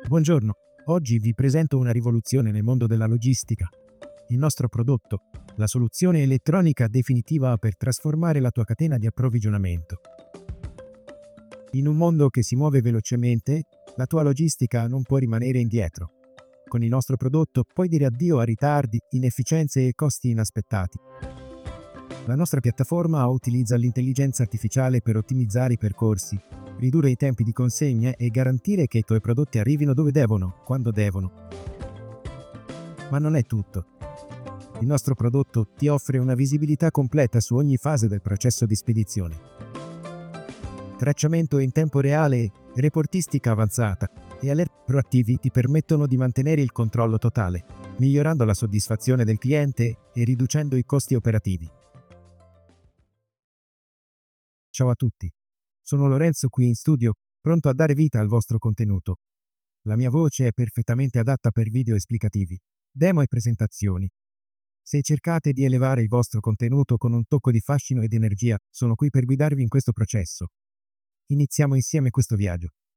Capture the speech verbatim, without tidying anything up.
Buongiorno, oggi vi presento una rivoluzione nel mondo della logistica. Il nostro prodotto, la soluzione elettronica definitiva per trasformare la tua catena di approvvigionamento. In un mondo che si muove velocemente, la tua logistica non può rimanere indietro. Con il nostro prodotto puoi dire addio a ritardi, inefficienze e costi inaspettati. La nostra piattaforma utilizza l'intelligenza artificiale per ottimizzare i percorsi, ridurre i tempi di consegna e garantire che i tuoi prodotti arrivino dove devono, quando devono. Ma non è tutto. Il nostro prodotto ti offre una visibilità completa su ogni fase del processo di spedizione. Tracciamento in tempo reale, reportistica avanzata e alert proattivi ti permettono di mantenere il controllo totale, migliorando la soddisfazione del cliente e riducendo i costi operativi. Ciao a tutti. Sono Lorenzo qui in studio, pronto a dare vita al vostro contenuto. La mia voce è perfettamente adatta per video esplicativi, demo e presentazioni. Se cercate di elevare il vostro contenuto con un tocco di fascino ed energia, sono qui per guidarvi in questo processo. Iniziamo insieme questo viaggio.